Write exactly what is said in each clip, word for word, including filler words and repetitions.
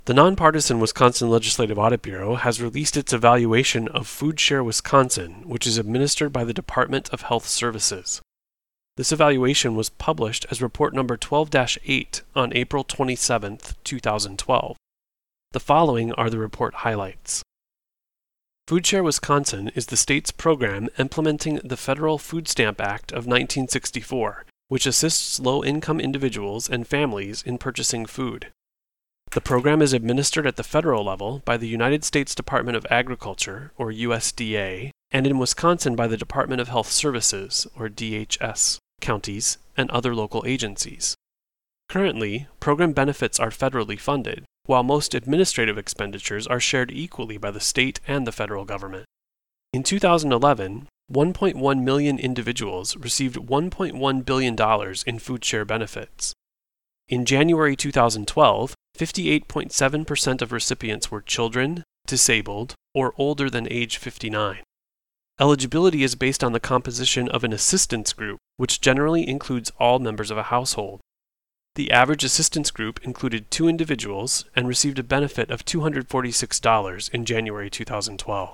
The nonpartisan Wisconsin Legislative Audit Bureau has released its evaluation of FoodShare Wisconsin, which is administered by the Department of Health Services. This evaluation was published as report number twelve dash eight on April twenty-seventh, two thousand twelve. The following are the report highlights. FoodShare Wisconsin is the state's program implementing the Federal Food Stamp Act of nineteen sixty-four, which assists low-income individuals and families in purchasing food. The program is administered at the federal level by the United States Department of Agriculture, or U S D A, and in Wisconsin by the Department of Health Services, or D H S, counties, and other local agencies. Currently, program benefits are federally funded, while most administrative expenditures are shared equally by the state and the federal government. In two thousand eleven, one point one million individuals received one point one billion dollars in FoodShare benefits. In January two thousand twelve, fifty-eight point seven percent of recipients were children, disabled, or older than age fifty-nine. Eligibility is based on the composition of an assistance group, which generally includes all members of a household. The average assistance group included two individuals and received a benefit of two hundred forty-six dollars in January two thousand twelve.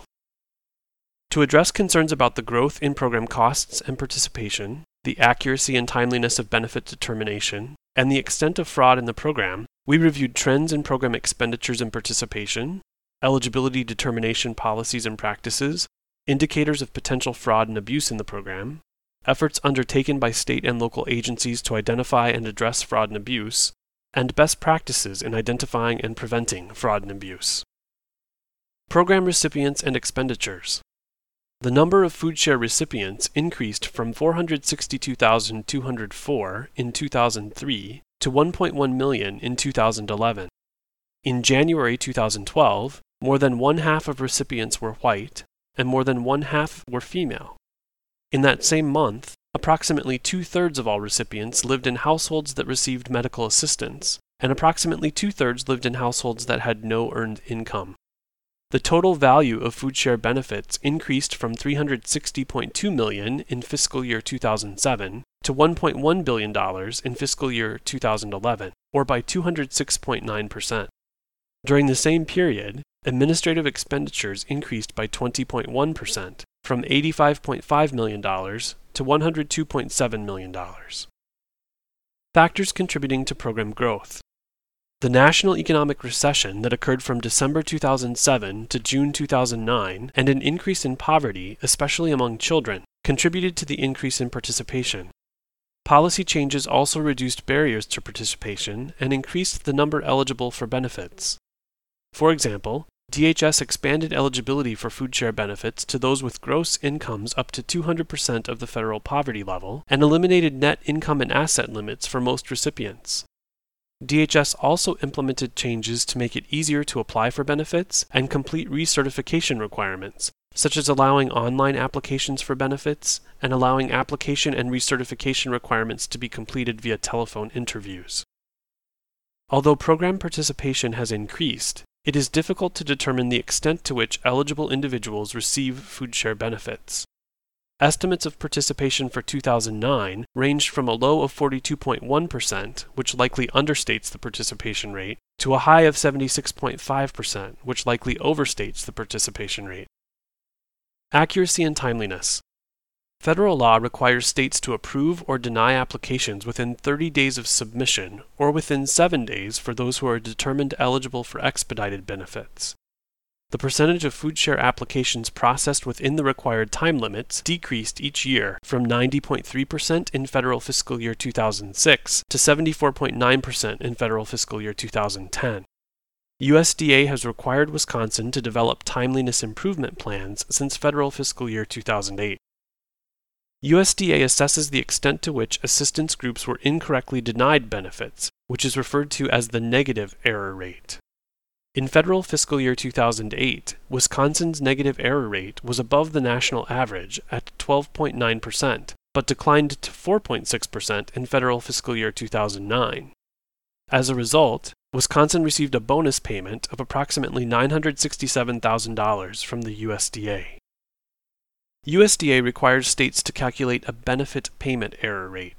To address concerns about the growth in program costs and participation, the accuracy and timeliness of benefit determination, and the extent of fraud in the program, we reviewed trends in program expenditures and participation, eligibility determination policies and practices, indicators of potential fraud and abuse in the program, efforts undertaken by state and local agencies to identify and address fraud and abuse, and best practices in identifying and preventing fraud and abuse. Program recipients and expenditures. The number of FoodShare recipients increased from four hundred sixty-two thousand two hundred four in two thousand three to one point one million in two thousand eleven. In January two thousand twelve, more than one half of recipients were white, and more than one half were female. In that same month, approximately two-thirds of all recipients lived in households that received medical assistance, and approximately two-thirds lived in households that had no earned income. The total value of FoodShare benefits increased from three hundred sixty point two million dollars in fiscal year two thousand seven to one point one billion dollars in fiscal year two thousand eleven, or by two hundred six point nine percent. During the same period, administrative expenditures increased by twenty point one percent, from eighty-five point five million dollars to one hundred two point seven million dollars. Factors contributing to program growth. The national economic recession that occurred from December two thousand seven to June two thousand nine, and an increase in poverty, especially among children, contributed to the increase in participation. Policy changes also reduced barriers to participation and increased the number eligible for benefits. For example, D H S expanded eligibility for FoodShare benefits to those with gross incomes up to two hundred percent of the federal poverty level and eliminated net income and asset limits for most recipients. D H S also implemented changes to make it easier to apply for benefits and complete recertification requirements, such as allowing online applications for benefits and allowing application and recertification requirements to be completed via telephone interviews. Although program participation has increased, it is difficult to determine the extent to which eligible individuals receive FoodShare benefits. Estimates of participation for two thousand nine ranged from a low of forty-two point one percent, which likely understates the participation rate, to a high of seventy-six point five percent, which likely overstates the participation rate. Accuracy and timeliness. Federal law requires states to approve or deny applications within thirty days of submission, or within seven days for those who are determined eligible for expedited benefits. The percentage of FoodShare applications processed within the required time limits decreased each year from ninety point three percent in federal fiscal year two thousand six to seventy-four point nine percent in federal fiscal year two thousand ten. U S D A has required Wisconsin to develop timeliness improvement plans since federal fiscal year two thousand eight. U S D A assesses the extent to which assistance groups were incorrectly denied benefits, which is referred to as the negative error rate. In federal fiscal year two thousand eight, Wisconsin's negative error rate was above the national average at twelve point nine percent, but declined to four point six percent in federal fiscal year two thousand nine. As a result, Wisconsin received a bonus payment of approximately nine hundred sixty-seven thousand dollars from the U S D A. U S D A requires states to calculate a benefit payment error rate,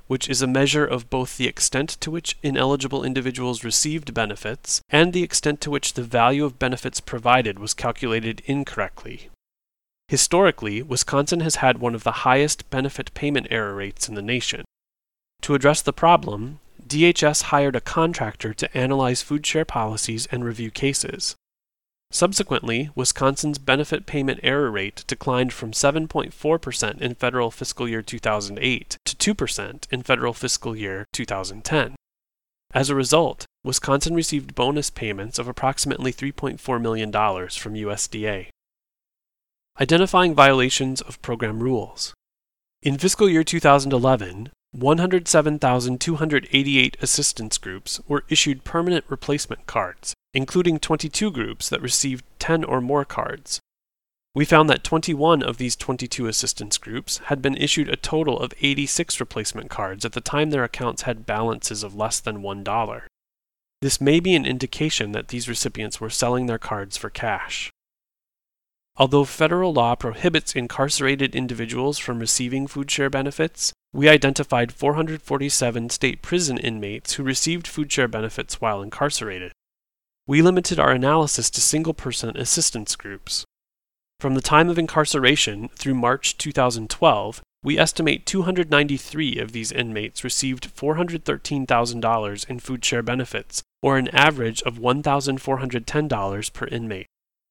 which is a measure of both the extent to which ineligible individuals received benefits and the extent to which the value of benefits provided was calculated incorrectly. Historically, Wisconsin has had one of the highest benefit payment error rates in the nation. To address the problem, D H S hired a contractor to analyze food share policies and review cases. Subsequently, Wisconsin's benefit payment error rate declined from seven point four percent in federal fiscal year two thousand eight to two percent in federal fiscal year two thousand ten. As a result, Wisconsin received bonus payments of approximately three point four million dollars from U S D A. Identifying violations of program rules. In fiscal year two thousand eleven, one hundred seven thousand two hundred eighty-eight assistance groups were issued permanent replacement cards, including twenty-two groups that received ten or more cards. We found that twenty-one of these twenty-two assistance groups had been issued a total of eighty-six replacement cards at the time their accounts had balances of less than one dollar. This may be an indication that these recipients were selling their cards for cash. Although federal law prohibits incarcerated individuals from receiving food share benefits, we identified four hundred forty-seven state prison inmates who received food share benefits while incarcerated. We limited our analysis to single-person assistance groups. From the time of incarceration through March two thousand twelve, we estimate two hundred ninety-three of these inmates received four hundred thirteen thousand dollars in food share benefits, or an average of one thousand four hundred ten dollars per inmate.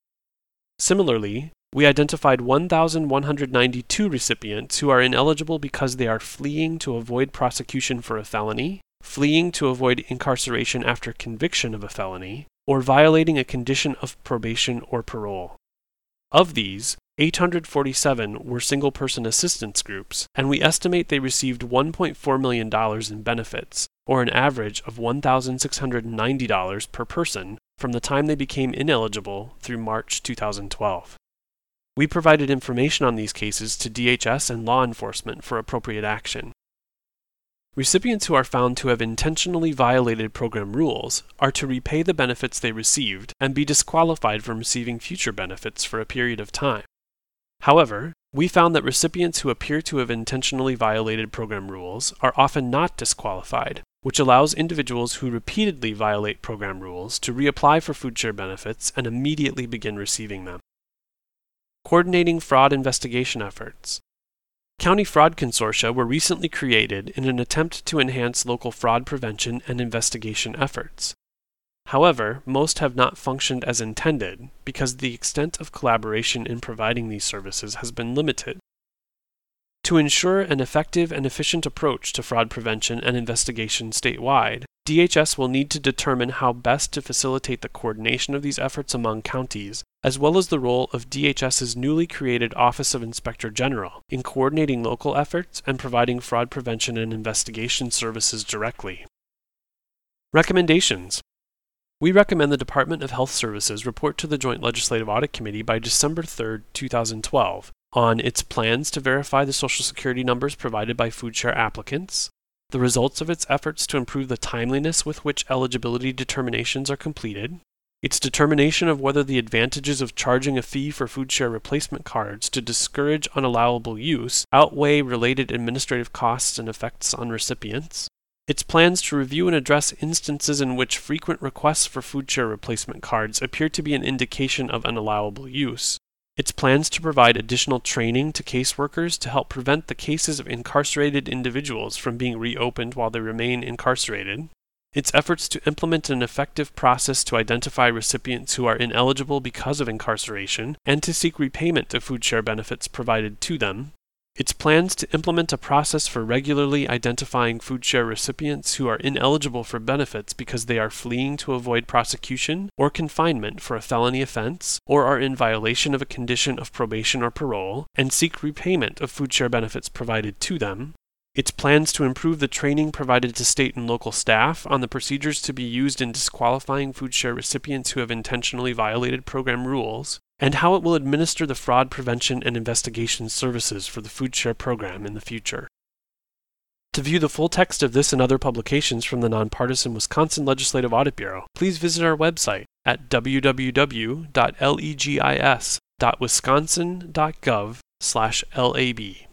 Similarly, we identified one thousand one hundred ninety-two recipients who are ineligible because they are fleeing to avoid prosecution for a felony, fleeing to avoid incarceration after conviction of a felony, or violating a condition of probation or parole. Of these, eight hundred forty-seven were single-person assistance groups, and we estimate they received one point four million dollars in benefits, or an average of one thousand six hundred ninety dollars per person, from the time they became ineligible through March two thousand twelve. We provided information on these cases to D H S and law enforcement for appropriate action. Recipients who are found to have intentionally violated program rules are to repay the benefits they received and be disqualified from receiving future benefits for a period of time. However, we found that recipients who appear to have intentionally violated program rules are often not disqualified, which allows individuals who repeatedly violate program rules to reapply for food share benefits and immediately begin receiving them. Coordinating fraud investigation efforts. County fraud consortia were recently created in an attempt to enhance local fraud prevention and investigation efforts. However, most have not functioned as intended because the extent of collaboration in providing these services has been limited. To ensure an effective and efficient approach to fraud prevention and investigation statewide, D H S will need to determine how best to facilitate the coordination of these efforts among counties, as well as the role of DHS's newly created Office of Inspector General in coordinating local efforts and providing fraud prevention and investigation services directly. Recommendations. We recommend the Department of Health Services report to the Joint Legislative Audit Committee by December third, two thousand twelve, on its plans to verify the Social Security numbers provided by food share applicants, the results of its efforts to improve the timeliness with which eligibility determinations are completed, its determination of whether the advantages of charging a fee for food share replacement cards to discourage unallowable use outweigh related administrative costs and effects on recipients, its plans to review and address instances in which frequent requests for food share replacement cards appear to be an indication of unallowable use, its plans to provide additional training to caseworkers to help prevent the cases of incarcerated individuals from being reopened while they remain incarcerated, its efforts to implement an effective process to identify recipients who are ineligible because of incarceration and to seek repayment of food share benefits provided to them, its plans to implement a process for regularly identifying food share recipients who are ineligible for benefits because they are fleeing to avoid prosecution or confinement for a felony offense or are in violation of a condition of probation or parole, and seek repayment of food share benefits provided to them, its plans to improve the training provided to state and local staff on the procedures to be used in disqualifying food share recipients who have intentionally violated program rules, and how it will administer the fraud prevention and investigation services for the food share program in the future. To view the full text of this and other publications from the Nonpartisan Wisconsin Legislative Audit Bureau, please visit our website at w w w dot legis dot wisconsin dot gov slash lab.